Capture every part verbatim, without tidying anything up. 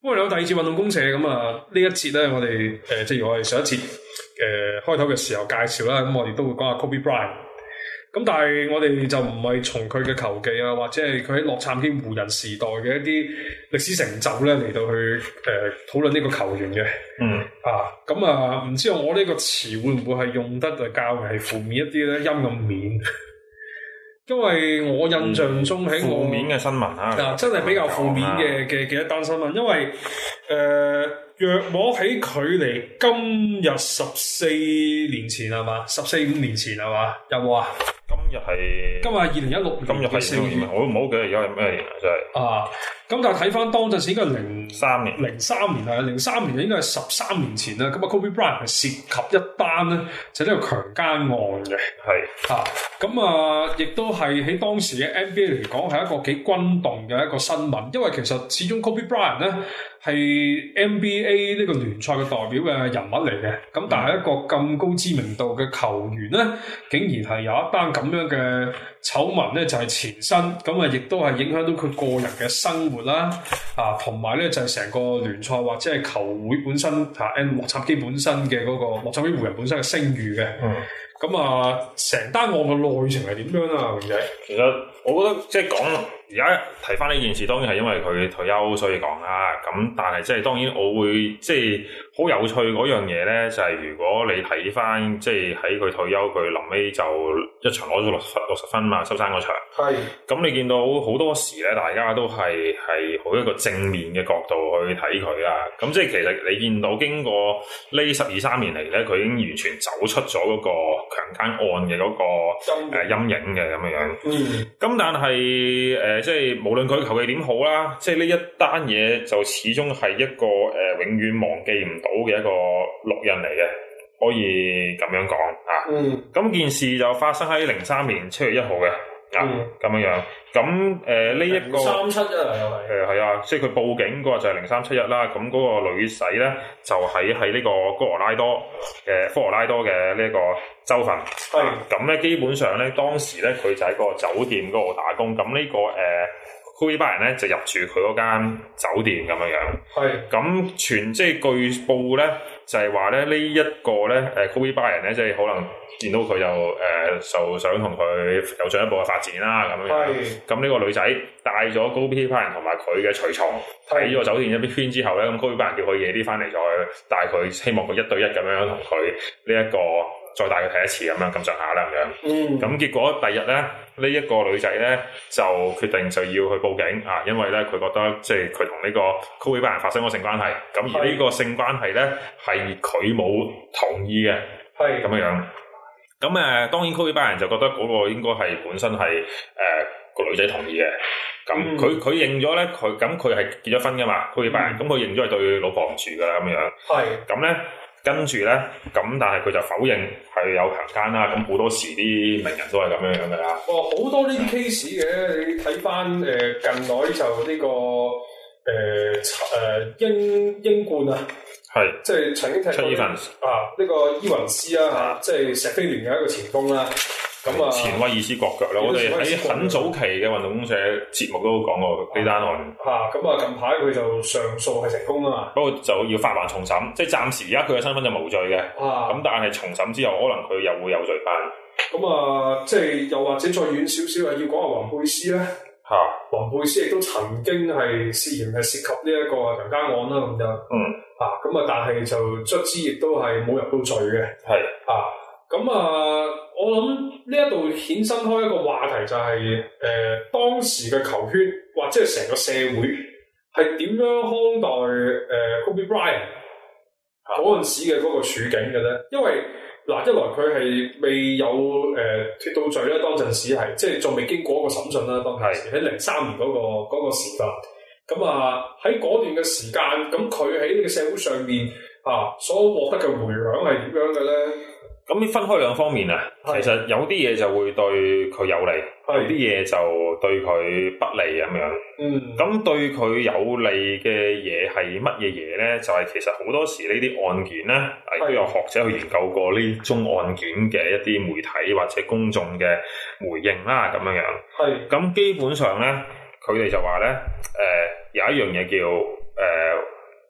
歡迎嚟到第二節運動公社。咁啊，呢一節咧，我哋誒、呃，即係我哋上一節誒、呃、開頭嘅時候介紹啦，咁我哋都會講下 Kobe Bryant。咁但係我哋就唔係從佢嘅球技啊，或者係佢喺洛杉磯湖人時代嘅一啲歷史成就咧嚟到去誒討論呢個球員嘅。 嗯啊，咁啊，唔知道我呢個詞會唔會係用得就較為負面一啲咧，陰暗面。因為我印象中喺我負面嘅新聞啊， 啊真係比較負面嘅嘅嘅一單新聞，因為誒約莫喺距離今日十四年前係嘛，十四五年前係嘛，有冇啊？ 今日係今日係二零一六年， 今日係四月，我都唔好記得而家係咩年啊，真係啊！咁但係睇翻當陣時應該係零三年，零三年係零三年應該係十三年前啦。咁啊，Kobe Bryant 係涉及一單咧，就係呢個強姦案嘅， 係啊，咁啊，亦都係喺當時嘅 N B A 嚟講係一個幾轟動嘅一個新聞，因為其實始終 Kobe Bryant 咧係 N B A 呢個聯賽嘅代表嘅人物嚟嘅，咁但係一個咁高知名度嘅球員咧，竟然係有一單咁樣嘅醜聞咧，就係前身，咁啊，亦都係影響到佢個人嘅生活啦，啊，同埋咧就係成個聯賽或者係球會本身嚇 N 洛杉磯本身嘅嗰個洛杉磯湖人本身嘅聲譽嘅。嗯。咁啊，成單案嘅內情係點樣啊？榮仔， 其實我覺得即係講而家提翻呢件事，當然係因為佢退休所以講啦。咁但係即係當然我會即係好有趣嗰樣嘢咧，就係、是、如果你睇翻即係喺佢退休，佢臨尾就一場攞咗六十六十分嘛，收山嗰場。係。咁你見到好多時咧，大家都係係好一個正面嘅角度去睇佢啦。咁即係其實你見到經過呢十二三年嚟咧，佢已經完全走出咗嗰、那個強姦案嘅嗰、那個誒陰、呃、影嘅咁樣樣，嗯，咁但係誒、呃、即係無論佢球技點好啦，即係呢一單嘢就始終係一個誒、呃、永遠忘記唔到嘅一個錄印嚟嘅，可以咁樣講啊。嗯，咁件事就發生喺零三年七月一號嘅。啊，咁樣樣，咁誒呢一個三七一啊，又係誒係啊，即係佢報警嗰個就係零三七一啦。咁嗰個女仔咧就喺喺呢個哥羅拉多嘅科羅拉多嘅呢一個州份。係咁咧，基本上咧當時咧佢就喺個酒店嗰度打工。咁呢個誒 Kobe Bryant 咧就入住佢嗰間酒店咁樣樣。係咁全即係據報咧就係話咧呢一個咧誒 Kobe Bryant 咧即係可能。見到佢就誒就想同佢有進一步嘅發展啦咁樣，咁呢個女仔帶咗 Kobe Bryant同埋佢嘅隨從喺呢個酒店一邊之後咧，咁 Kobe Bryant叫佢夜啲翻嚟再帶佢，希望佢一對一咁樣同佢呢一個再帶佢睇一次咁樣咁上下啦咁樣。嗯，咁結果第二日咧呢一、這個女仔咧就決定就要去報警啊，因為咧佢覺得即係佢同呢個 Kobe Bryant 發生咗性關係，咁而呢個性關係咧係佢冇同意嘅，係咁樣樣。咁誒、呃，當然 Kobe Bryant 就覺得嗰個應該係本身係誒、呃、個女仔同意嘅。咁佢佢認咗咧，佢咁佢係結咗婚噶嘛 Kobe Bryant，咁佢認咗係對老婆唔住噶啦咁樣。係咁咧，跟住咧，咁但係佢就否認係有強姦啦。咁好多時啲名人都係咁樣樣噶啦。哦，好多呢啲 case 嘅，你睇翻誒近來就呢、這個誒誒、呃呃、英英冠啊。係，即係曾經踢過啊！呢、這個伊雲斯啊，嚇，即係石飛聯嘅一個前鋒啦。咁啊，前威爾斯國腳啦，我哋喺很早期嘅運動公社節目都講過呢單案。嚇，咁啊，近排佢就上訴係成功啊嘛。不過就要發還重審，即係暫時而家佢嘅身份就無罪嘅。啊，咁但係重審之後，可能佢又會有罪犯。咁啊，即係又或者再遠少少啊，要講下黃佩斯咧。嚇，黃佩斯亦都曾經係涉嫌係涉及呢一個強姦案啦，咁就嗯。啊，咁啊，但係就卒之亦都係冇入到罪嘅。係啊，咁啊，我諗呢一度衍生開一個話題就係、是，誒、呃，當時嘅球圈或者係成個社會係點樣看待誒、呃、Kobe Bryant 嗰陣時嘅嗰個處境嘅咧？因為嗱，一來佢係未有誒脫、呃、到罪咧，當陣時係即係仲未經過一個審訊啦，當時喺零三年嗰、那個嗰、那個時間。咁啊喺嗰段嘅時間，咁佢喺呢個社會上面啊所獲得嘅回響係點樣嘅咧？咁分開兩方面啊，其實有啲嘢就會對佢有利，有啲嘢就對佢不利咁樣。嗯，咁對佢有利嘅嘢係乜嘢嘢咧？就係、是、其實好多時呢啲案件咧，亦都有學者去研究過呢宗案件嘅一啲媒體或者公眾嘅回應啦，咁樣樣。係，咁基本上咧。佢哋就話咧，誒、呃、有一樣嘢叫誒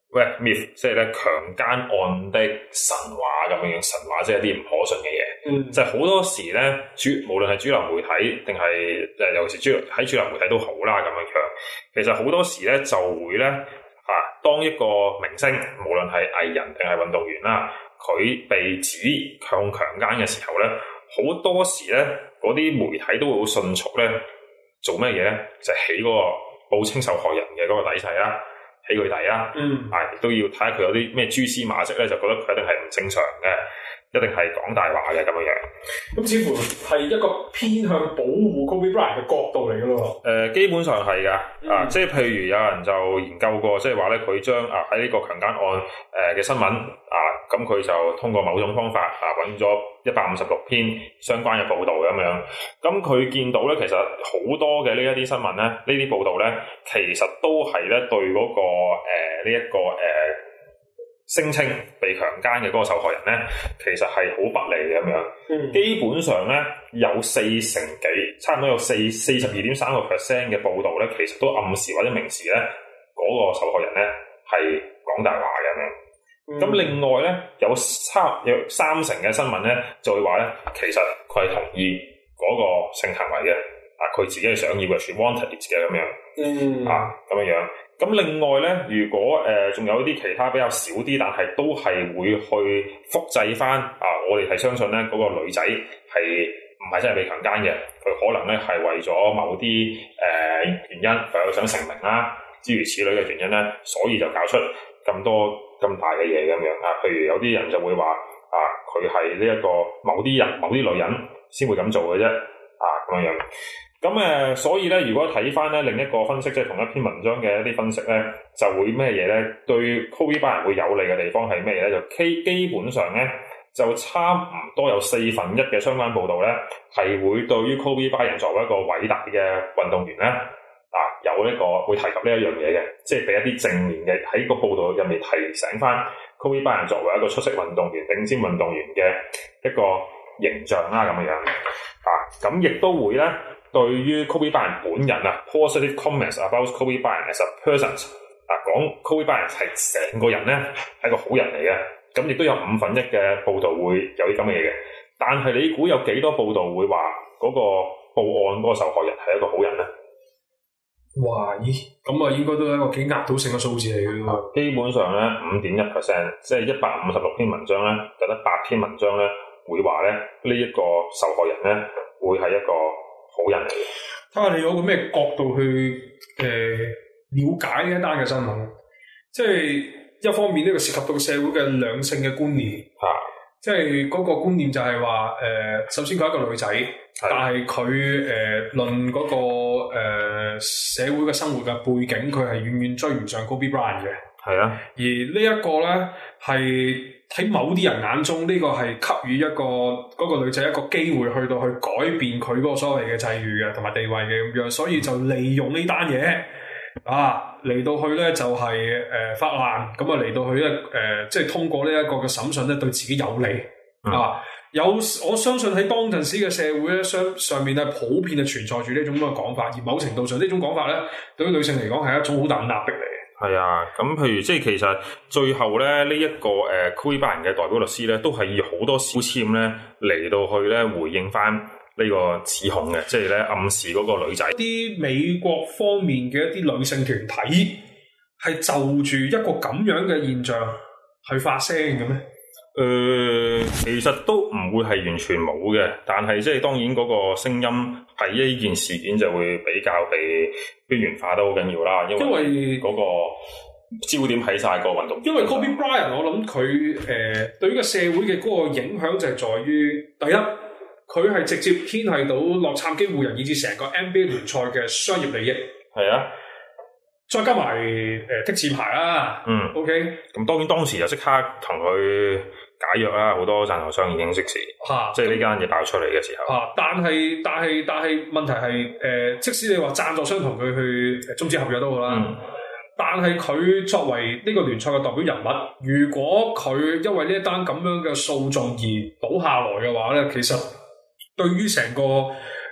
喂 myth 即係咧強姦案的神話咁樣樣，神話即係一啲唔可信嘅嘢。 嗯， 就係好多時咧，主無論係主流媒體定係誒，尤其是主喺主流媒體都好啦咁樣樣。其實好多時咧就會咧啊，當一個明星，無論係藝人定係運動員啦，佢被指向強姦嘅時候咧，好多時咧嗰啲媒體都會好迅速咧做咩嘢咧？就係、起嗰個報稱受害人嘅嗰個底細啦，起佢底啦， 嗯， 啊，亦都要睇下佢有啲咩蛛絲馬跡咧，就覺得佢一定係唔正常嘅。一定係講大話嘅咁樣樣， 咁似乎係一個偏向保護 Kobe Bryant 嘅角度嚟嘅咯。 誒、呃，基本上係㗎， 嗯、 啊，即係譬如有人就研究過，即係話咧，佢將啊喺呢個強姦案誒嘅新聞啊，咁佢就通過某種方法啊揾咗一百五十六篇相關嘅報導咁樣，咁佢見到咧，其實好多嘅呢一啲新聞咧，呢啲報導咧，其實都係咧對嗰、那個誒呢一個誒。呃聲稱被強姦嘅嗰個受害人咧，其實係好不利嘅咁樣。嗯、基本上咧，有四成幾，差唔多有四四十二點三個 percent 嘅報導咧，其實都暗示或者明示咧，嗰、那個受害人咧係講大話嘅咁樣。咁、嗯、另外咧，有差有三成嘅新聞咧，就會話咧，其實佢係同意嗰個性行為嘅，啊，佢自己係想要嘅，she wanted it 嘅咁樣。嗯、啊，咁樣樣。咁另外咧，如果誒仲、呃、有啲其他比較少啲，但係都係會去複製翻啊，我哋係相信咧嗰、那個女仔係唔係真係被強姦嘅，佢可能咧係為咗某啲誒、呃、原因，佢又想成名啦，諸如此類嘅原因咧，所以就搞出咁多咁大嘅嘢咁樣啊。譬如有啲人就會話啊，佢係呢一個某啲人、某啲女人先會咁做嘅啫，啊咁樣樣。咁誒、呃，所以咧，如果睇翻咧另一個分析，即係同一篇文章嘅一啲分析咧，就會咩嘢咧？對 Kobe Bryant 會有利嘅地方係咩嘢咧？就基基本上咧，就差唔多有四分一嘅相關報導咧，係會對於 Kobe Bryant 作為一個偉大嘅運動員咧，啊有呢、這個會提及呢一樣嘢嘅，即係俾一啲正面嘅喺個報導入面提醒翻 Kobe Bryant 作為一個出色運動員、頂尖運動員嘅一個形象啦，咁樣樣啊，咁亦都會咧。對於 Kobe Bryant 本人啊 ，positive comments about Kobe Bryant as a person 啊，講 Kobe Bryant 係成個人咧係個好人嚟嘅，咁亦都有五分一嘅報導會有啲咁嘅嘢嘅。但係你估有幾多報導會話嗰個報案嗰個受害人係一個好人咧？ 哇！咦，咁啊應該都係一個幾壓倒性嘅數字嚟嘅喎。 基本上咧五點一 percent， 即係一百五十六篇文章咧，就得八篇文章咧會話咧呢一個受害人咧會係一個好人嚟嘅。 睇下你有個咩角度去誒、呃、了解呢一單嘅新聞，即係一方面呢個涉及到社會嘅兩性嘅觀念，啊、即係嗰個觀念就係話誒，首先佢係一個女仔，的但係佢誒論嗰個、呃、社會嘅生活嘅背景，佢係遠遠追唔上 Kobe Bryant 嘅。係啊的，而呢一個咧係。喺某啲人眼中，呢、這個係給予一個嗰、那個女仔一個機會，去到去改變佢嗰個所謂嘅際遇嘅同埋地位嘅咁樣，所以就利用呢單嘢啊嚟到去咧就係、是、誒、呃、發難，咁啊嚟到去咧誒、呃、即係通過呢一個嘅審訊咧對自己有利、嗯、啊。有我相信喺當陣時嘅社會咧，上上面咧普遍係存在住呢種咁嘅講法，而某程度上呢種講法咧對於女性嚟講係一種好大嘅壓迫嚟。 係啊，咁譬如即係其實最後咧呢一、這個誒 Kobe Bryant 嘅代表律師咧，都係以好多小籤咧嚟到去咧回應翻呢個指控嘅，即係咧暗示嗰個女仔。 啲美國方面嘅一啲女性團體係就住一個咁樣嘅現象去發聲嘅咩？ 誒、呃，其實都唔會係完全冇嘅，但係即係當然嗰個聲音喺呢件事件就會比較被邊緣化都好緊要啦，因為嗰個焦點喺晒個運動。 因為 Kobe Bryant，我諗佢誒對於個社會嘅嗰個影響就係在於，第一佢係直接牽係到洛杉磯湖人以至成個 N B A 聯賽嘅商業利益。係啊。再加埋誒的士牌啦，嗯 ，OK， 咁當然當時就即刻同佢解約啦，好多贊助商已經即時，啊、即係呢間嘢爆出嚟嘅時候。 啊，但係但係但係問題係誒、呃，即使你話贊助商同佢去終止合約都好啦，嗯、但係佢作為呢個聯賽嘅代表人物，如果佢因為呢一單咁樣嘅訴訟而倒下來嘅話咧，其實對於成個誒、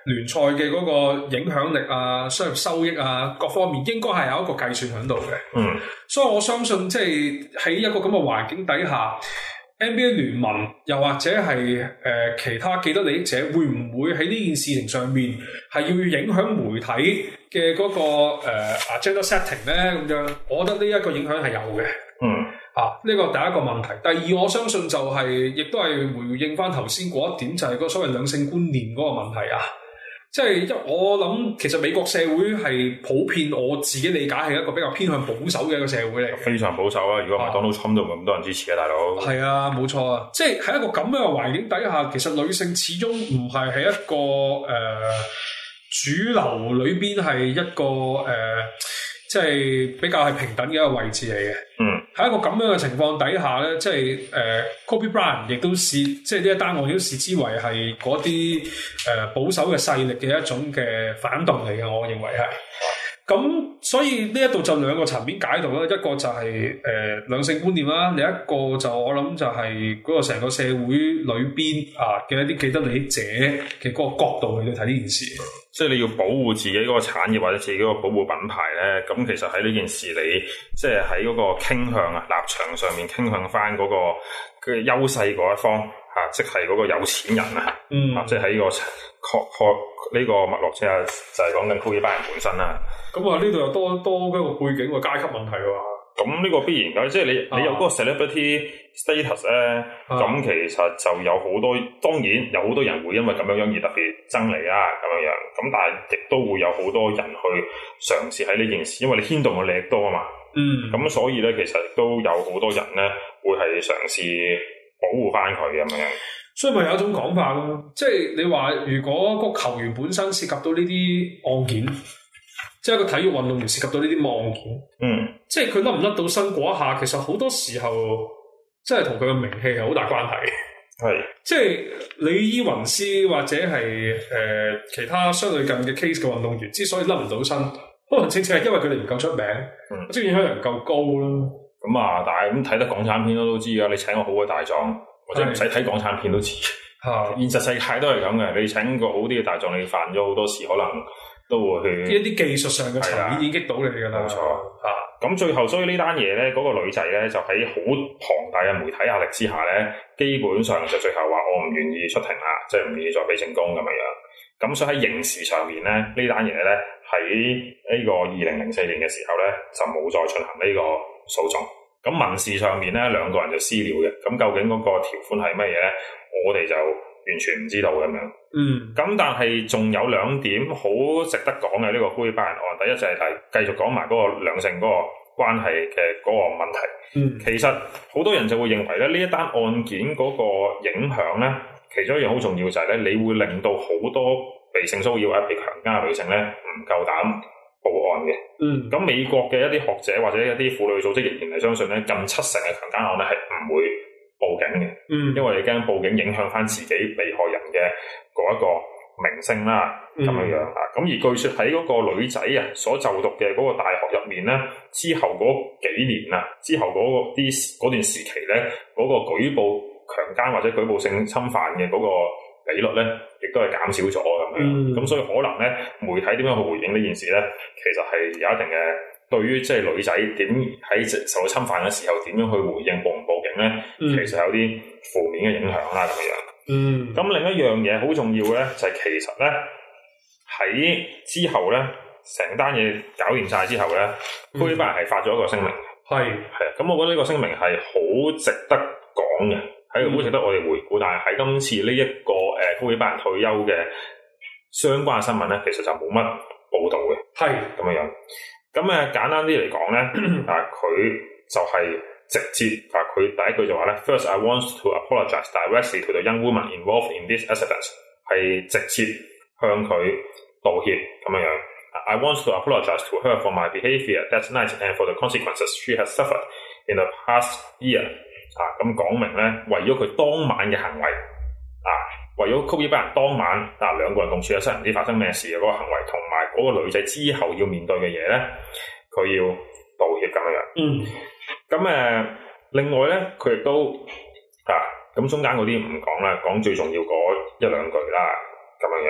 聯賽嘅嗰個影響力啊、商業收益啊各方面，應該係有一個計算喺度嘅。 嗯， 所以我相信即係喺一個咁嘅環境底下。N B A 聯盟又或者係誒、呃、其他既得利益者，會唔會喺呢件事情上面係要影響媒體嘅嗰、那個誒、呃、agenda setting 咧？咁樣，我覺得呢一個影響係有嘅。 嗯， 啊，呢、這個第一個問題。第二，我相信就係、是、亦都係回應翻頭先嗰一點，就係個所謂兩性觀念嗰個問題啊。即係一我諗，其實美國社會係普遍，我自己理解係一個比較偏向保守嘅一個社會嚟。 非常保守啊！如果唔係 Donald Trump 都唔會咁多人支持啊，大佬。 係啊，冇錯啊！即係喺一個咁樣嘅環境底下，其實女性始終唔係喺一個誒、呃、主流裏邊係一個誒、呃，即係比較係平等嘅一個位置嚟嘅。 嗯。喺一個咁樣嘅情況底下咧，即係誒、呃、Kobe Bryant 亦都視即係呢一單案亦都視之為係嗰啲誒保守嘅勢力嘅一種嘅反動嚟嘅，我認為係。咁所以呢一度就兩個層面解讀啦，一個就係、是、誒、呃、兩性觀念啦，另一個就我諗就係嗰個成個社會裏邊啊嘅一啲既得利益者嘅嗰個角度去睇呢件事。 即係你要保護自己嗰個產業或者自己嗰個保護品牌咧，咁其實喺呢件事你即係喺嗰個傾向啊立場上面傾向翻嗰個嘅優勢嗰一方嚇、啊，即係嗰個有錢人啊，嗯，啊、即係喺呢個確確呢個脈絡之下，就係講緊 Kobe Bryant本身啦。咁啊，呢度又多多一個背景個階級問題喎。咁呢個必然㗎，即係你你有嗰個 celebrity status 咧，咁、啊、其實就有好多，當然有好多人會因為咁樣樣而特別憎你啦，咁樣樣。咁但係亦都會有好多人去嘗試喺呢件事，因為你牽動嘅利益多啊嘛。嗯。咁所以咧，其實都有好多人咧會係嘗試保護翻佢咁樣。所以咪有一種講法咯，即係你話如果個球員本身涉及到呢啲案件。即係一個體育運動員涉及到呢啲案件，嗯，即係佢甩唔甩到身嗰一下，其實好多時候，即係同佢嘅名氣係好大關係。係是，即係李伊雲斯或者係誒、呃、其他相對近嘅 case 嘅運動員，之所以甩唔到身，可能正正係因為佢哋唔夠出名，嗯，即係影響力唔夠高咯。咁啊，但係咁睇得港產片都都知噶，你請個好嘅大狀，或者唔使睇港產片都知。嚇是，現實世界都係咁嘅，你請個好啲嘅大狀，你犯咗好多事可能。都會去一啲技術上嘅層面已經擊到你㗎啦，冇錯嚇。咁、啊、最後所以呢單嘢咧，嗰、那個女仔咧就喺好龐大嘅媒體壓力之下咧，基本上就最後話我唔願意出庭啦，即係唔願意再俾證供咁樣樣。咁所以喺刑事上面咧，呢單嘢咧喺呢個二零零四年嘅時候咧就冇再進行呢個訴訟。咁民事上面咧兩個人就私了嘅。咁究竟嗰個條款係乜嘢咧？我哋就完全唔知道咁樣，嗯，咁但係仲有兩點好值得講嘅呢個 Kobe Bryant案，第一就係繼續講埋嗰個兩性嗰個關係嘅嗰個問題，嗯，其實好多人就會認為咧呢一單案件嗰個影響咧，其中一樣好重要就係咧，你會令到好多被性騷擾或者被強姦嘅女性咧唔夠膽報案嘅，嗯，咁美國嘅一啲學者或者一啲婦女組織仍然係相信咧，近七成嘅強姦案咧係唔會報警嘅，嗯，因為你驚報警影響翻自己被害人嘅嗰一個名聲啦，咁樣樣啊。咁、嗯、而據說喺嗰個女仔啊所就讀嘅嗰個大學入面咧，之後嗰幾年啊，之後嗰啲嗰段時期咧，嗰、嗰個舉報強姦或者舉報性侵犯嘅嗰個比率咧，亦都係減少咗咁樣。咁、嗯、所以可能咧，媒體點樣去回應呢件事咧，其實係有一定嘅。對於即係女仔點喺受到侵犯嘅時候點樣去回應報唔報警咧，嗯、其實有啲負面嘅影響啦咁樣。嗯，咁另一樣嘢好重要嘅咧，就係、是、其實咧喺之後咧，成單嘢搞掂晒之後咧，Kobe Bryant係發咗一個聲明。係係啊，咁我覺得呢個聲明係好值得講嘅，係好值得我哋回顧。嗯、但係喺今次呢一個誒 Kobe Bryant退休嘅相關嘅新聞咧，其實就冇乜報導嘅。係咁樣樣。咁誒簡單啲嚟講咧，啊佢就係直接啊佢第一句就話咧 ，First I want to apologize directly to the young woman involved in this accident， 係直接向佢道歉咁樣樣。I want to apologize to her for my behaviour that night and for the consequences she has suffered in the past year。啊咁講明咧，為咗佢當晚嘅行為，啊為咗 Kobe Bryant當晚啊兩個人共處喺室，唔知發生咩事嘅嗰個行為，同埋嗰個女仔之後要面對嘅嘢咧，佢要道歉咁樣樣。嗯，咁誒、呃，另外咧，佢亦都啊，咁中間嗰啲唔講啦，講最重要嗰一兩句啦，咁樣樣。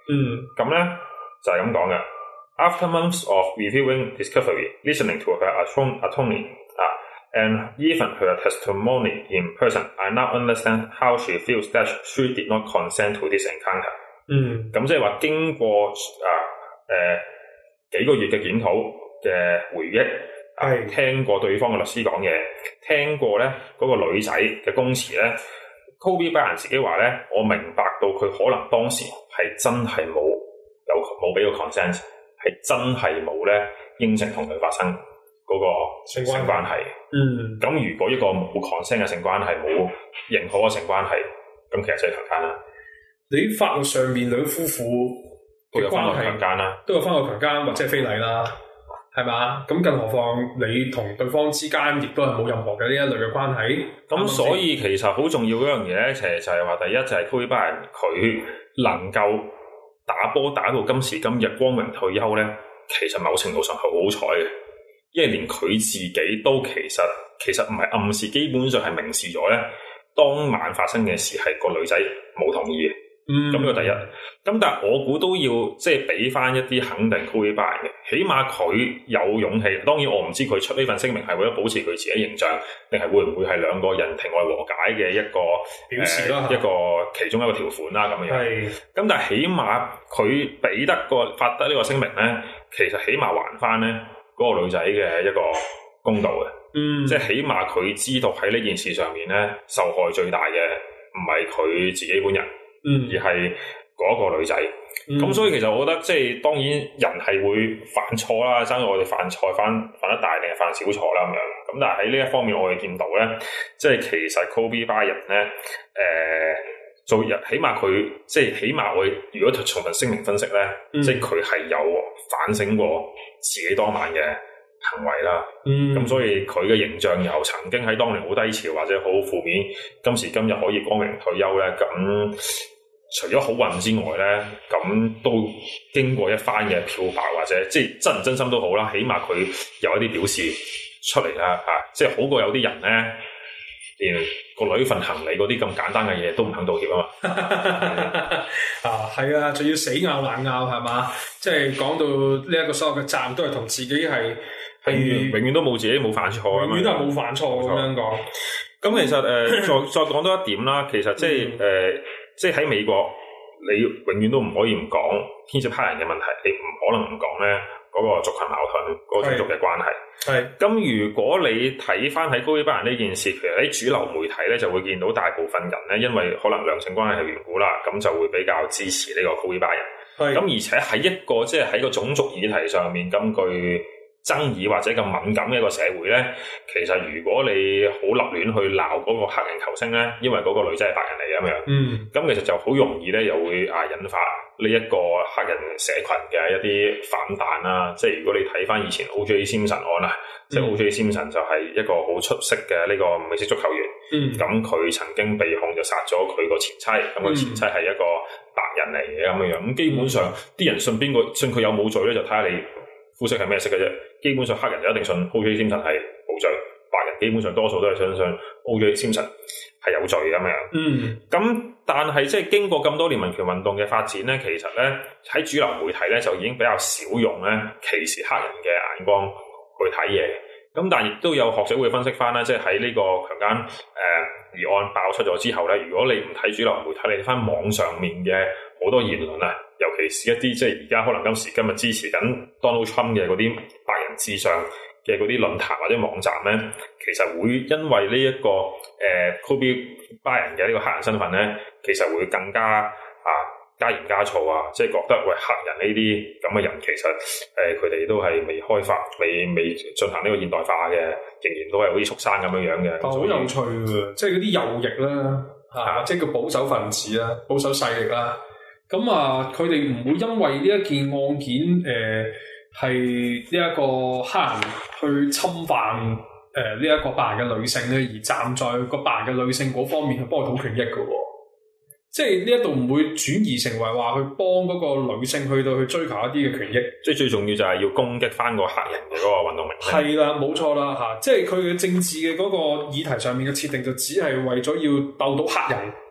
嗯， 咁咧就係咁講嘅。After months of reviewing discovery, listening to her attorney, uh, and even her testimony in person, I now understand how she feels that she did not consent to this encounter. 嗯， 咁即係話經過啊誒、呃、幾個月嘅檢討嘅回憶，係、啊、聽過對方嘅律師講嘢，聽過咧嗰、那個女仔嘅供詞咧 ，Kobe Bryant 自己話咧，我明白到佢可能當時係真係冇有冇俾個 consent。係真係冇咧應承同佢發生嗰個性關係。 嗯， 咁如果一個冇 consent 嘅性關係，冇認可嘅性關係，咁其實就係強姦啦。 你法律上面兩夫婦都有分過強姦啦， 都有分過強姦或者係非禮啦，係嘛？咁更何況你同對方之間亦都係冇任何嘅呢一類嘅關係。 咁所以其實好重要嗰樣嘢咧，其實就係話第一就係 Kobe Bryant 佢能夠打波打到今時今日光榮退休咧，其實某程度上係好好彩嘅，因為連佢自己都其實其實唔係暗示，基本上係明示咗咧，當晚發生嘅事係個女仔冇同意嘅。嗯，咁呢個第一。咁但係我估都要即係俾翻一啲肯定 Kobe Bryant 嘅，起碼佢有勇氣。當然我唔知佢出呢份聲明係為咗保持佢自己形象，定係會唔會係兩個人庭外和解嘅一個表示啦、 呃，一個其中一個條款啦咁樣。 係。咁但係起碼佢俾得個發得呢個聲明咧，其實起碼還翻咧嗰個女仔嘅一個公道嘅。嗯，即係起碼佢知道喺呢件事上面咧，受害最大嘅唔係佢自己本人。嗯，而係嗰個女仔，咁、嗯、所以其實我覺得即係當然人係會犯錯啦，爭在我哋犯錯犯犯得大定係犯小錯啦咁樣。咁但係喺呢一方面我哋見到咧，即係其實 Kobe Bryant 咧，誒、呃、做人起碼佢即係起碼我哋如果從份聲明分析咧，嗯、即係佢係有反省過自己當晚嘅行為啦。咁、嗯、所以佢嘅形象由曾經喺當年好低潮或者好負面，今時今日可以光榮退休咧，咁。除咗好運之外咧，咁都經過一番嘅漂白或者即係真唔真心都好啦，起碼佢有一啲表示出嚟啦嚇，即係好過有啲人咧，連個女份行李嗰啲咁簡單嘅嘢都唔肯道歉啊嘛。 啊，係啊，仲要死拗爛拗係嘛？即係講到呢一個所有嘅責任都係同自己係係永遠都冇自己冇犯錯， 永遠都係冇犯錯咁樣講。 咁其實誒、呃，再再講多一點啦，其實即係誒。呃即係喺美國，你永遠都唔可以唔講牽涉黑人嘅問題，你唔可能唔講咧嗰個族群矛盾、嗰、嗰個種族嘅關係。係。咁如果你睇翻喺 Kobe Bryant呢件事，其實喺主流媒體咧就會見到大部分人咧，因為可能兩性關係係緣故啦，咁就會比較支持呢個 Kobe Bryant。係。咁而且喺一個即係喺個種族議題上面咁具爭議或者咁敏感嘅一個社會咧，其實如果你好立亂去鬧嗰個黑人球星咧，因為嗰個女仔係白人嚟咁樣，嗯，咁其實就好容易咧，又會啊引發呢一個黑人社群嘅一啲反彈啦。即係如果你睇翻以前 O J Simpson 案啊，嗯、即係 O J Simpson 就係一個好出色嘅呢個美式足球員，嗯，咁佢曾經被控就殺咗佢個前妻，咁佢、嗯、前妻係一個白人嚟嘅咁樣樣，咁基本上啲、嗯、人信邊個信佢有冇罪咧，就睇下你膚色係咩色嘅啫。基本上黑人就一定信 O J Simpson 係冇罪，白人基本上多數都係相信 O J Simpson 係有罪咁樣。嗯，咁但係即係經過咁多年民權運動嘅發展咧，其實咧喺主流媒體咧就已經比較少用咧歧視黑人嘅眼光去睇嘢。咁但係亦都有學者會分析翻啦，即係喺呢個強姦誒疑案爆出咗之後咧，如果你唔睇主流媒體，你睇翻網上面嘅好多言論啊，尤其是一啲即係而家可能今時今日支持緊 Donald Trump 嘅嗰啲白人至上嘅嗰啲論壇或者網站咧，其實會因為呢、這、一個誒、呃、Kobe Bryant 嘅呢個黑人身份咧，其實會更加啊加鹽加醋啊，即係覺得喂黑人呢啲咁嘅人其實誒佢哋都係未開發、未未進行呢個現代化嘅，仍然都係好似畜生咁樣樣嘅。 好有趣喎！即係嗰啲右翼啦，嚇、啊，即係叫保守分子啦、保守勢力啦。咁啊，佢哋唔會因為呢一件案件誒係呢一個黑人去侵犯誒呢一個白人嘅女性咧，而站在個白人嘅女性嗰方面去幫佢討權益嘅喎。即係呢一度唔會轉移成為話去幫嗰個女性去到去追求一啲嘅權益， 即係最重要就係要攻擊翻個黑人嘅嗰個運動明星。 係啦，冇錯啦嚇，即係佢嘅政治嘅嗰個議題上面嘅設定就只係為咗要鬥到黑人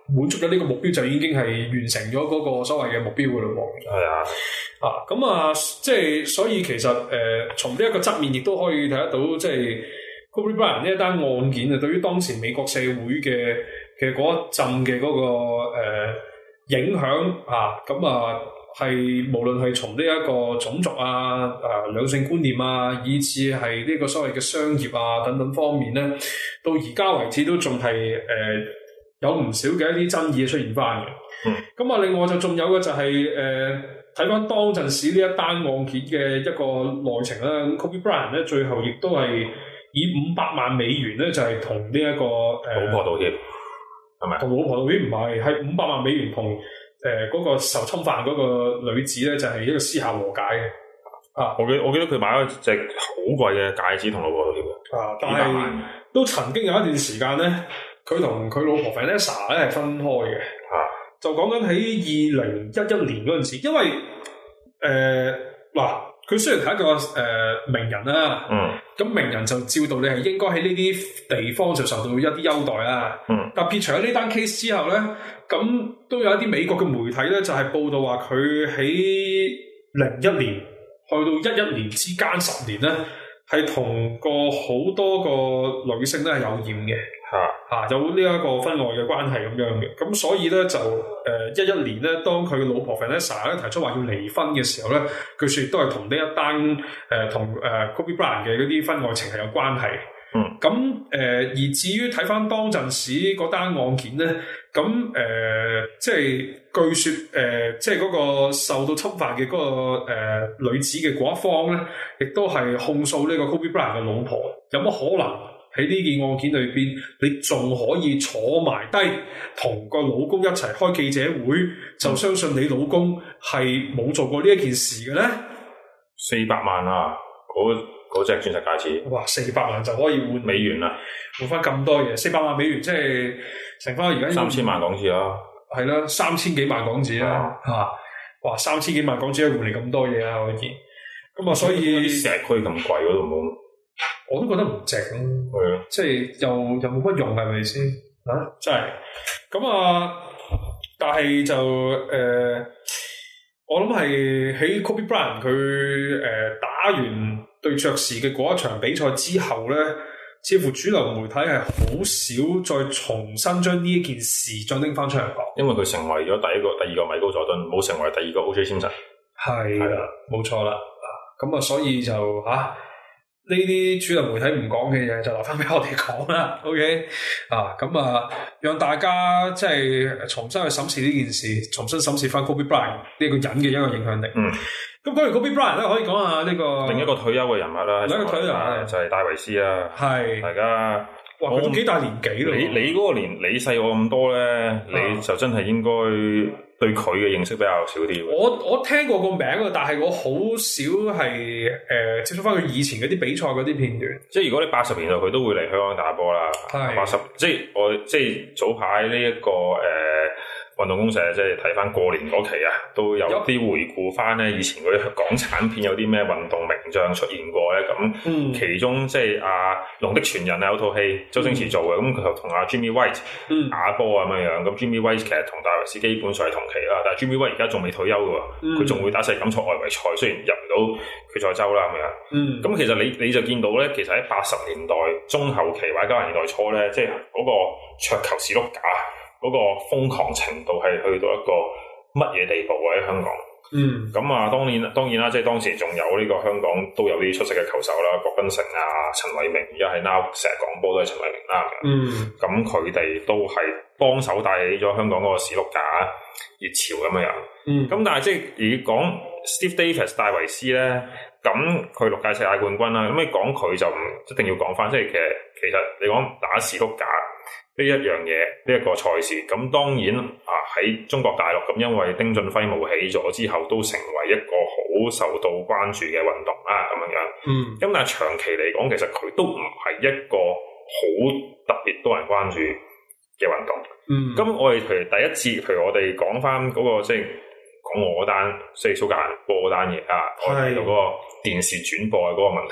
滿足咗呢個目標，就已經係完成咗嗰個所謂嘅目標㗎咯喎。 係啊， 啊咁啊，即係所以其實誒、呃，從呢一個側面亦都可以睇得到，即係 Kobe Bryant 呢一單案件啊，對於當時美國社會嘅嘅嗰一陣嘅嗰個、呃、影響啊，咁啊係無論係從呢一個種族啊、啊兩性觀念啊，以至係呢個所謂嘅商業啊等等方面咧，到而家為止都仲係誒有唔少嘅一啲爭議出現翻嘅。咁啊、嗯，另外就仲有嘅就係誒睇翻當陣時呢一單案件嘅一個內情啦。Kobe Bryant 咧最後亦都係以五百萬美元咧就係同呢一個誒、呃、 老婆道歉，係咪？ 同老婆道歉唔係，係五百萬美元同誒嗰個受侵犯嗰個女子咧就係一個私下和解嘅。啊， 我記我記得佢買咗隻好貴嘅戒指同老婆道歉嘅。 啊，但係都曾經有一段時間咧，佢同佢老婆 Vanessa 咧係分開嘅。啊，就講緊喺二零一一年嗰陣時，因為誒嗱，佢、呃、雖然係一個誒、呃、名人啦，嗯，咁名人就照道理係應該喺呢啲地方就受到一啲優待啦，嗯，但撇除咗呢單 case 之後咧，咁都有一啲美國嘅媒體咧就係、是、報道話佢喺零一年去到一一年之間十年咧，係同過好多個女性咧係有染嘅。嚇嚇、啊、有呢一個婚外嘅關係咁樣嘅，咁所以咧就誒一一年咧，當佢老婆 Vanessa 咧提出話要離婚嘅時候咧，據說亦都係同呢一單誒同誒 Kobe Bryant 嘅嗰啲婚外情係有關係。嗯，咁誒、呃、而至於睇翻當陣時嗰單案件咧，咁誒、呃、即係據說誒、呃、即係嗰個受到侵犯嘅嗰、那個、呃、女子嘅嗰一方咧，亦都係控訴呢個 Kobe Bryant 嘅老婆，有乜可能？喺呢件案件裏邊，你仲可以坐埋低同個老公一齊開記者會，就相信你老公係冇做過呢一件事嘅咧？ 四百萬啊！嗰嗰隻鑽石戒指， 哇！四百萬就可以換美元啊， 換翻咁多嘢，四百萬美元即係乘翻而家三千萬港紙啦， 係啦，三千幾萬港紙啦，嚇、啊！哇，三千幾萬港紙換嚟咁多嘢啊，可以。咁啊，所以石區咁貴嗰度冇。 我都覺得唔值咯，的即係又又冇乜用係咪先？啊，真係咁啊！但係就誒、呃，我諗係喺 Kobe Bryant 佢誒、呃、打完對爵士嘅嗰一場比賽之後咧，似乎主流媒體係好少再重新將呢一件事再拎翻出嚟講， 因為佢成為咗第一個、第二個米高佐敦，冇成為第二個 O J Simpson。 係啦，冇錯啦。咁啊，所以就嚇。啊呢啲主流媒體唔講嘅嘢就留翻俾我哋講啦 ，OK？ 啊，咁啊，讓大家即係重新去審視呢件事，重新審視翻 Kobe Bryant 呢個人嘅一個影響力。嗯，咁講完 Kobe Bryant 咧，可以講下呢個另一個退休嘅人物啦， 另一個退休人物就係戴維斯啦。係是，大家哇，佢都幾大年紀咯。 你你嗰個年，你細我咁多咧，你就真係應該。對佢嘅認識比較少啲。 我我聽過個名啊，但係我好少係誒、呃、接觸翻佢以前嗰啲比賽嗰啲片段。 即係如果你八十年代佢都會嚟香港打波啦。係八十，即係我即係早排呢一個誒。呃運動公社即係睇翻過年嗰期啊，都有啲回顧翻咧以前嗰啲港產片有啲咩運動名將出現過咧。咁、嗯、其中即係阿龍的傳人啊，有套戲周星馳做嘅，咁佢就同阿 Jimmy White 打波啊咁樣樣。咁 Jimmy White 其實同戴維斯基本上係同期啦，但係 Jimmy White 而家仲未退休嘅喎，佢仲、嗯、會打世錦賽外圍賽，雖然入唔到決賽周啦咁樣。咁、嗯、其實你你就見到咧，其實喺八十年代中後期或者九十年代初咧，即係嗰個桌球士碌架。嗰個瘋狂程度係去到一個乜嘢地步喺香港？嗯，咁啊，當然當然啦，即係當時仲有呢個香港都有啲出色嘅球手啦，郭賓城啊、陳偉明，而家係 now 成日講波都係陳偉明啦。嗯，咁佢哋都係幫手帶起咗香港嗰個史碌架熱潮咁樣樣。嗯，咁但係即係而講 Steve Davis 戴維斯咧，咁佢六屆世界冠軍啦，咁你講佢就唔一定要講翻，即係其實其實你講打史碌架。呢一樣嘢，呢、這、一個賽事，咁當然啊喺中國大陸咁，因為丁俊暉冒起咗之後，都成為一個好受到關注嘅運動啦，咁樣樣。嗯。咁但係長期嚟講，其實佢都唔係一個好特別多人關注嘅運動。嗯。咁我哋譬如第一次，譬如我哋講翻嗰個即係講我嗰單，即係蘇格蘭波嗰單嘢啊，我睇到嗰個電視轉播嘅嗰個問題。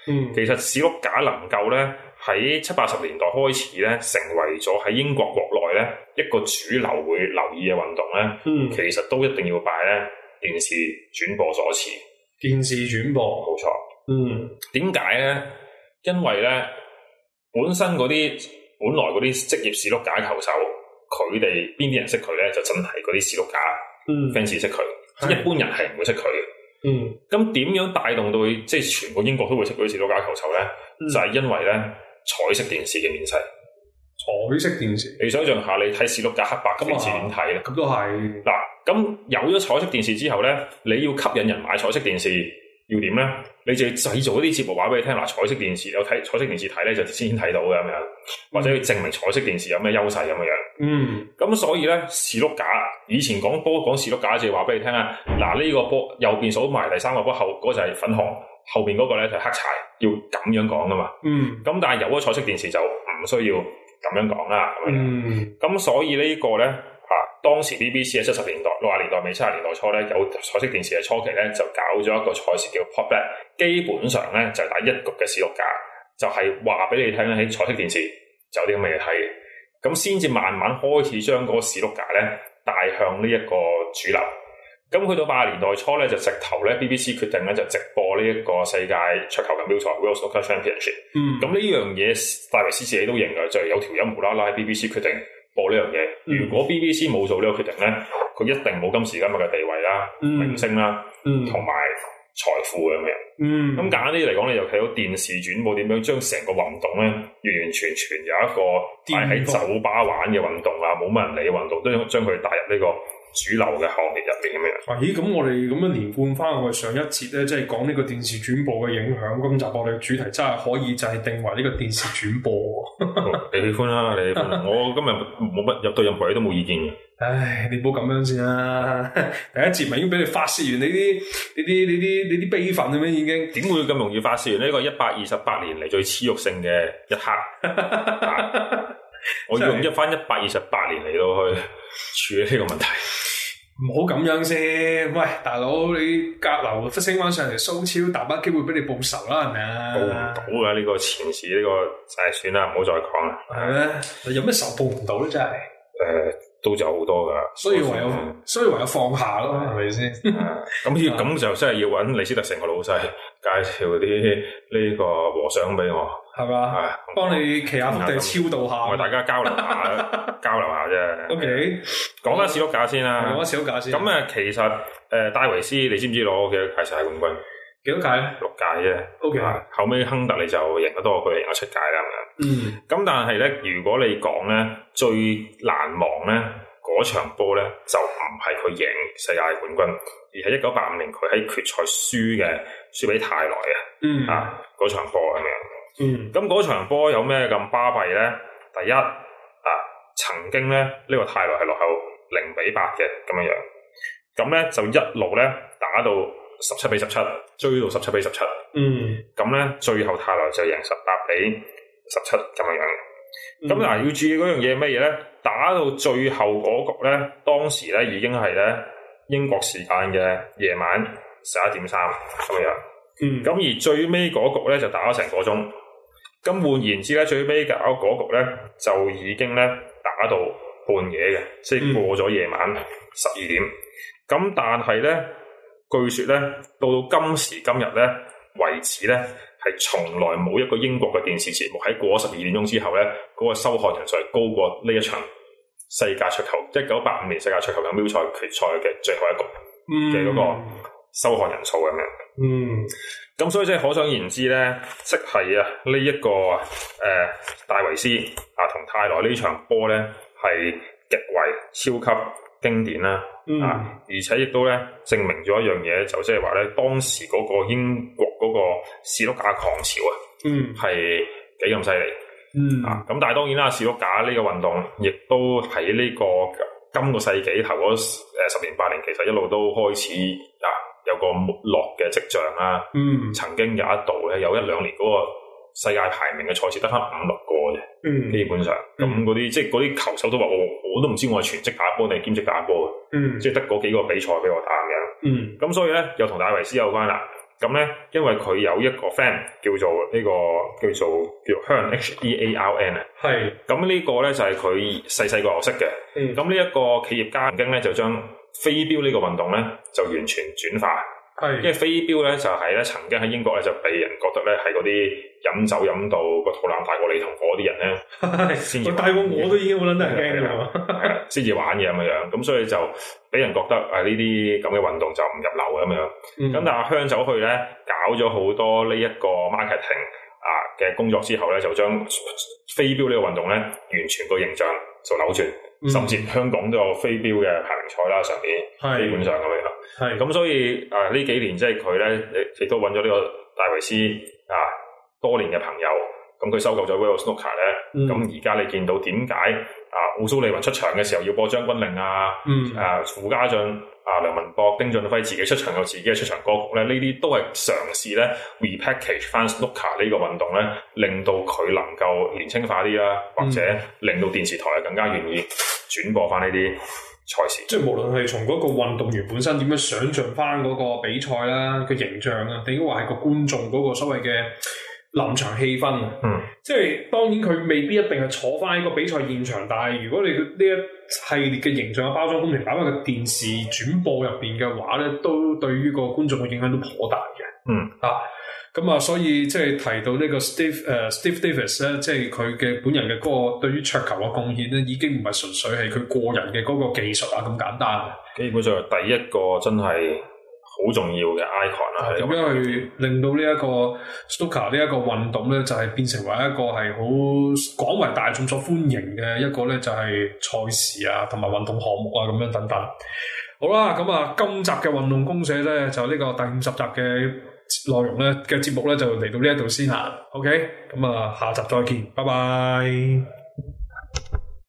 嗯， 其實史碌架能夠咧喺七八十年代開始咧，成為咗喺英國國內咧一個主流會留意嘅運動咧。 嗯， 其實都一定要拜咧電視轉播所賜。 電視轉播冇錯。 嗯， 點解咧？因為咧本身嗰啲本來嗰啲職業史碌架球手，佢哋邊啲人識佢咧？就真係嗰啲史碌架 fans 識佢，一般人係唔會識佢嘅。 嗯， 咁點樣帶動到佢即係全個英國都會識嗰啲史碌架球手咧？嗯、就係因為咧彩色電視嘅面世。 彩色電視， 你想象下，你睇史碌架黑白電視點睇咧？ 咁都係嗱，咁有咗彩色電視之後咧，你要吸引人買彩色電視，要點咧？你就要製造一啲節目話俾你聽，嗱，彩色電視有睇彩色電視睇咧，就先睇到嘅咁樣，或者要證明彩色電視有咩優勢咁樣樣。嗯，咁所以咧，史碌架以前講波講史碌架就話俾你聽啦，嗱，呢個波右邊數埋第三個波後嗰個就係粉紅，後邊嗰個咧就係黑柴，要咁樣講噶嘛。嗯，咁但係有咗彩色電視就唔需要咁樣講啦。嗯，咁所以呢個咧。啊！當時 B B C 喺七十年代、六十年代尾、七十年代初咧，有彩色電視嘅初期咧，就搞咗一個賽事叫 Pot Bet，基本上咧就係、是、打一局嘅史碌架，就係話俾你聽咧喺彩色電視就有啲咁嘅嘢睇嘅，咁先至慢慢開始將嗰個史碌架咧帶向呢一個主流。咁去到八十年代初咧，就直頭咧 B B C 決定咧就直播呢一個世界桌球錦標賽 World Snooker Championship。嗯，咁呢樣嘢戴維斯自己都認嘅，就係、是、有條音無啦啦 B B C 決定播呢樣嘢，如果 B B C 冇做呢個決定咧，佢一定冇今時今日嘅地位啦、嗯、明星啦，同埋財富咁樣。嗯，咁簡單啲嚟講，你就睇到電視轉播點樣將成個運動咧，完完全全有一個擺喺酒吧玩嘅運動啊，冇乜人理嘅運動，都將佢帶入呢個主流嘅行列入邊咁樣。 咦，咁我哋咁樣連貫翻我哋上一節咧，即係講呢個電視轉播嘅影響。今集我哋嘅主題真係可以就係定為呢個電視轉播。 你喜歡啦，你喜歡。我今日冇乜入到任何嘢都冇意見嘅。 唉，你唔好咁樣先啦。第一節咪已經俾你發泄完你啲、你啲、你啲、你啲悲憤咁樣已經。 點會咁容易發泄完呢個一百二十八年嚟最恥辱性嘅一刻？我要用一翻一百二十八年嚟到去處理呢個問題。 唔好咁樣先，喂，大佬，你隔樓升翻上嚟蘇超，大把機會俾你報仇啦，係咪啊？ 報唔到嘅呢個前事，呢、這個唉算啦，唔好再講啦。 係咩？有咩仇報唔到咧？真係誒、 呃，都有好多噶， 所以唯有，所以唯有放下咯，係咪先？ 咁要咁就真係要揾李斯特城個老細介紹啲呢個和尚俾我。 係嘛？幫你祈下福地超度下， 我哋大家交流下，交流下啫。O K， 講翻史碌架先啦。 講翻史碌架先。 咁啊，其實誒戴維斯，你知唔知攞幾多屆世界冠軍？ 幾多屆咧？ 六屆啫。O K。後尾亨特利就贏得多過佢，贏咗七屆啦咁樣。嗯。咁但係咧，如果你講咧最難忘咧嗰場波咧，就唔係佢贏世界冠軍，而係一九八五年佢喺決賽輸嘅，輸俾泰來啊。嗯。啊，嗰場波咁樣。嗯，咁嗰場波有咩咁巴閉咧？第一啊，曾經咧呢、這個泰來係落後零比八嘅咁樣樣，咁咧就一路咧打到十七比十七，追到十七比十七。嗯，咁咧最後泰來就贏十八比十七咁樣樣。咁嗱、嗯，要注意嗰樣嘢係乜嘢咧？打到最後嗰局咧，當時咧已經係咧英國時間嘅夜晚十一點三咁樣樣。嗯，咁而最尾嗰局咧就打咗成個鐘。咁換言之咧，最尾搞嗰局咧就已經咧打到半夜嘅，即係過咗夜晚十二點。咁、嗯、但係咧，據說咧，到到今時今日咧為止咧，係從來冇一個英國嘅電視節目喺過咗十二點鐘之後咧，嗰、那個收看人數係高過呢一場世界桌球一九八五年世界桌球錦標賽決賽嘅最後一局嘅嗰個收看人數咁樣。嗯。咁所以即係可想而知咧，即係啊呢一個誒、呃、戴維斯啊同泰來呢場波咧係極為超級經典啦，嗯、啊而且亦都咧證明咗一樣嘢，就即係話咧當時嗰個英國嗰個史碌架狂潮啊，嗯係幾咁犀利，嗯啊咁但係當然啦，史碌架呢個運動亦都喺呢、這個今個世紀頭嗰誒十年八年，其實一路都開始啊。有個沒落嘅跡象啦，嗯，曾經有一度咧，有一兩年嗰個世界排名嘅賽事得翻五六個啫，嗯，基本上咁嗰啲即係嗰啲球手都話我我都唔知我係全職打波定係兼職打波嘅，嗯，即係得嗰幾個比賽俾我打咁樣，嗯，咁所以咧又同戴維斯有關啦， 咁咧，因為佢有一個 friend 叫做呢、這個叫做叫做 Hearn H E A R N 啊，係咁呢個咧就係佢細細個學識嘅。咁呢一個企業家曾經咧就將飛鏢呢個運動咧就完全轉化。係，因為飛鏢咧就係咧曾經喺英國咧就被人覺得咧係嗰啲飲酒飲到個肚腩大過你同我啲人咧，先至大過我都已經好撚得人驚㗎，先至玩嘅咁樣樣，咁所以就俾人覺得啊呢啲咁嘅運動就唔入流咁樣。咁、嗯、但係阿香走去咧搞咗好多呢一個 marketing 啊嘅工作之後咧，就將飛鏢呢個運動咧完全個形象就扭轉。嗯、甚至香港都有飛鏢嘅排名賽啦，上邊基本上咁樣。係咁，所以誒呢、呃、幾年即係佢咧，亦都揾咗呢個戴維斯啊多年嘅朋友，咁佢收購咗 World Snooker 咧。咁而家你見到點解啊奧蘇利雲出場嘅時候要播將軍令啊？嗯，誒、啊、傅家俊、啊梁文博、丁俊暉自己出場有自己嘅出場歌曲咧，呢啲都係嘗試咧 repackage 翻 Snooker 呢個運動咧，令到佢能夠年輕化啲啦，或者令到電視台更加願意轉播翻呢啲賽事。即係無論係從嗰個運動員本身點樣想像翻嗰個比賽啦，個形象啊，定話係個觀眾嗰個所謂嘅臨場氣氛啊，嗯，即係當然佢未必一定係坐翻喺個比賽現場，但係如果你呢一系列嘅形象嘅包裝工程擺翻個電視轉播入邊嘅話咧，都對於個觀眾嘅影響都頗大嘅。嗯啊，咁啊，所以即係提到呢個 Steve 誒、uh, Steve Davis 咧，即係佢嘅本人嘅嗰個對於桌球嘅貢獻咧，已經唔係純粹係佢個人嘅嗰個技術啊咁簡單。基本上係第一個真係好重要嘅 icon 啦，點樣去令到呢一個 Snooker 呢一個運動咧，就係、是、變成為一個係好廣為大眾所歡迎嘅一個咧，就係賽事啊，同埋運動項目啊，咁樣等等。好啦，咁啊，今集嘅運動公社咧，就呢個第五十集嘅內容咧嘅節目咧，就嚟到呢一度先啦。OK，咁啊，下集再見，拜拜。